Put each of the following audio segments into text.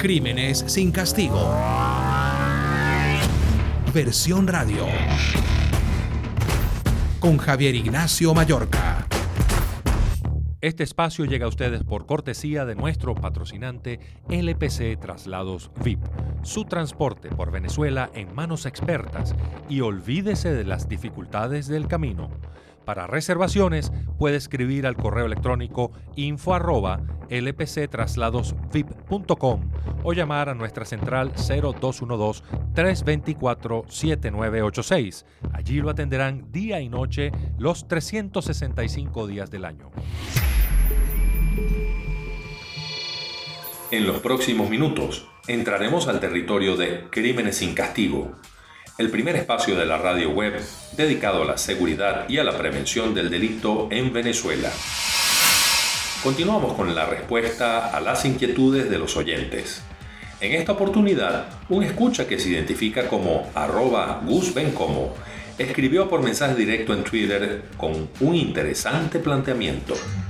Crímenes sin castigo. Versión radio. Con Javier Ignacio Mallorca. Este espacio llega a ustedes por cortesía de nuestro patrocinante LPC Traslados VIP. Su transporte por Venezuela en manos expertas y olvídese de las dificultades del camino. Para reservaciones puede escribir al correo electrónico info@lpctrasladosvip.com o llamar a nuestra central 0212-324-7986. Allí lo atenderán día y noche los 365 días del año. En los próximos minutos entraremos al territorio de Crímenes sin castigo, el primer espacio de la radio web dedicado a la seguridad y a la prevención del delito en Venezuela. Continuamos con la respuesta a las inquietudes de los oyentes. En esta oportunidad, un escucha que se identifica como @GusBencomo escribió por mensaje directo en Twitter con un interesante planteamiento.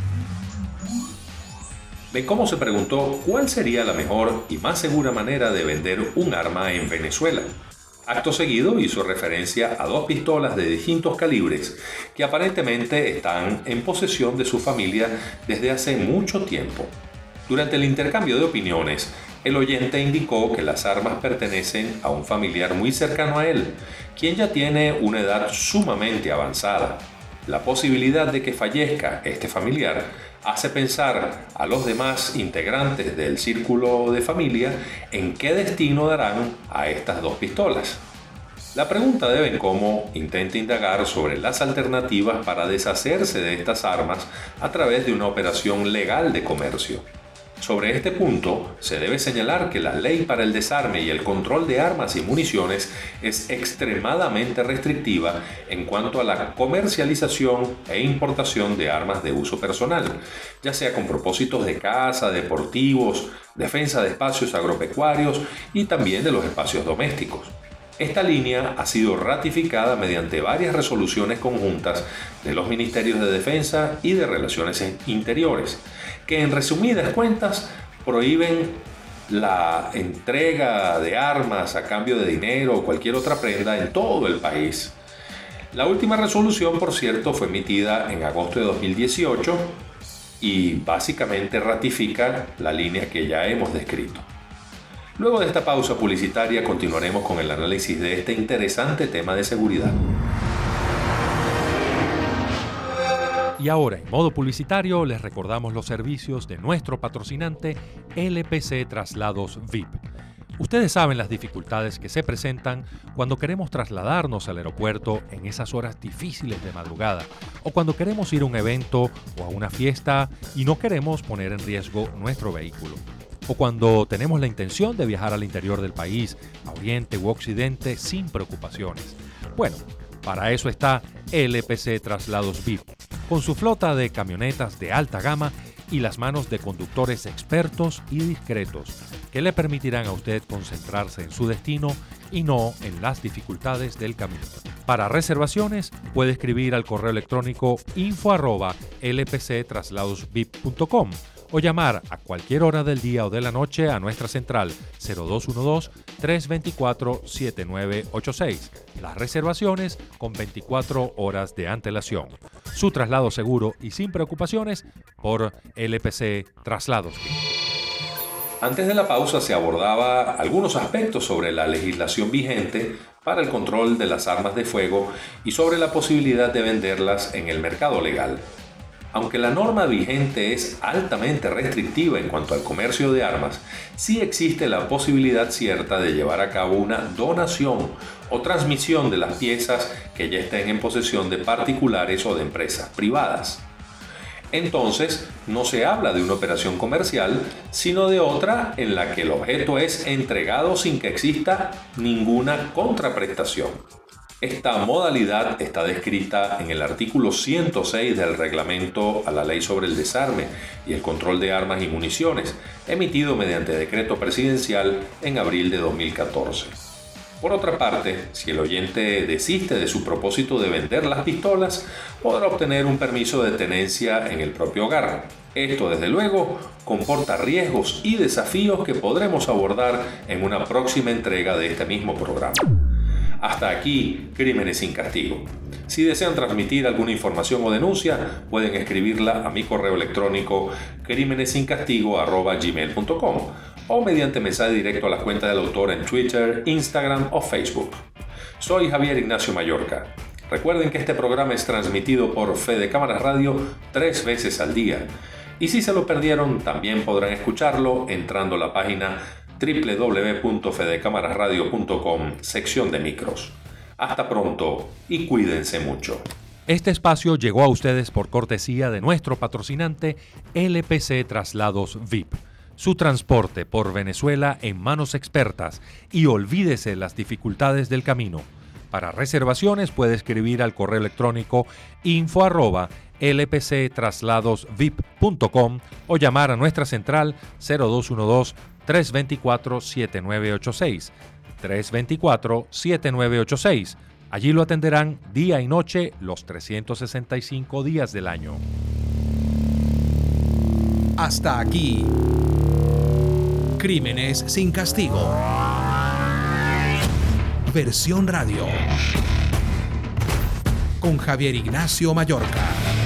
Bencomo se preguntó cuál sería la mejor y más segura manera de vender un arma en Venezuela. Acto seguido hizo referencia a 2 pistolas de distintos calibres que aparentemente están en posesión de su familia desde hace mucho tiempo. Durante el intercambio de opiniones, el oyente indicó que las armas pertenecen a un familiar muy cercano a él, quien ya tiene una edad sumamente avanzada. La posibilidad de que fallezca este familiar hace pensar a los demás integrantes del círculo de familia en qué destino darán a estas 2 pistolas. La pregunta de Bencomo intenta indagar sobre las alternativas para deshacerse de estas armas a través de una operación legal de comercio. Sobre este punto, se debe señalar que la ley para el desarme y el control de armas y municiones es extremadamente restrictiva en cuanto a la comercialización e importación de armas de uso personal, ya sea con propósitos de caza, deportivos, defensa de espacios agropecuarios y también de los espacios domésticos. Esta línea ha sido ratificada mediante varias resoluciones conjuntas de los Ministerios de Defensa y de Relaciones Interiores, que en resumidas cuentas prohíben la entrega de armas a cambio de dinero o cualquier otra prenda en todo el país. La última resolución, por cierto, fue emitida en agosto de 2018 y básicamente ratifica la línea que ya hemos descrito. Luego de esta pausa publicitaria continuaremos con el análisis de este interesante tema de seguridad. Y ahora, en modo publicitario, les recordamos los servicios de nuestro patrocinante LPC Traslados VIP. Ustedes saben las dificultades que se presentan cuando queremos trasladarnos al aeropuerto en esas horas difíciles de madrugada, o cuando queremos ir a un evento o a una fiesta y no queremos poner en riesgo nuestro vehículo. O cuando tenemos la intención de viajar al interior del país, a Oriente u Occidente, sin preocupaciones. Bueno, para eso está LPC Traslados VIP, con su flota de camionetas de alta gama y las manos de conductores expertos y discretos, que le permitirán a usted concentrarse en su destino y no en las dificultades del camino. Para reservaciones, puede escribir al correo electrónico info@lpctrasladosvip.com o llamar a cualquier hora del día o de la noche a nuestra central 0212-324-7986. Las reservaciones con 24 horas de antelación. Su traslado seguro y sin preocupaciones por LPC Traslados. Antes de la pausa se abordaba algunos aspectos sobre la legislación vigente para el control de las armas de fuego y sobre la posibilidad de venderlas en el mercado legal. Aunque la norma vigente es altamente restrictiva en cuanto al comercio de armas, sí existe la posibilidad cierta de llevar a cabo una donación o transmisión de las piezas que ya estén en posesión de particulares o de empresas privadas. Entonces, no se habla de una operación comercial, sino de otra en la que el objeto es entregado sin que exista ninguna contraprestación. Esta modalidad está descrita en el artículo 106 del reglamento a la Ley sobre el Desarme y el Control de Armas y Municiones, emitido mediante decreto presidencial en abril de 2014. Por otra parte, si el oyente desiste de su propósito de vender las pistolas, podrá obtener un permiso de tenencia en el propio hogar. Esto, desde luego, comporta riesgos y desafíos que podremos abordar en una próxima entrega de este mismo programa. Hasta aquí, Crímenes sin Castigo. Si desean transmitir alguna información o denuncia, pueden escribirla a mi correo electrónico crimenesincastigo@gmail.com o mediante mensaje directo a la cuenta del autor en Twitter, Instagram o Facebook. Soy Javier Ignacio Mallorca. Recuerden que este programa es transmitido por Fede Cámaras Radio 3 veces al día. Y si se lo perdieron, también podrán escucharlo entrando a la página www.fedecamarasradio.com, sección de micros. Hasta pronto y cuídense mucho. Este espacio llegó a ustedes por cortesía de nuestro patrocinante LPC Traslados VIP. Su transporte por Venezuela en manos expertas, y olvídese las dificultades del camino. Para reservaciones puede escribir al correo electrónico info@lpctrasladosvip.com o llamar a nuestra central 0212-324-7986. 324-7986. Allí lo atenderán día y noche los 365 días del año. Hasta aquí, Crímenes sin Castigo. Versión radio. Con Javier Ignacio Mallorca.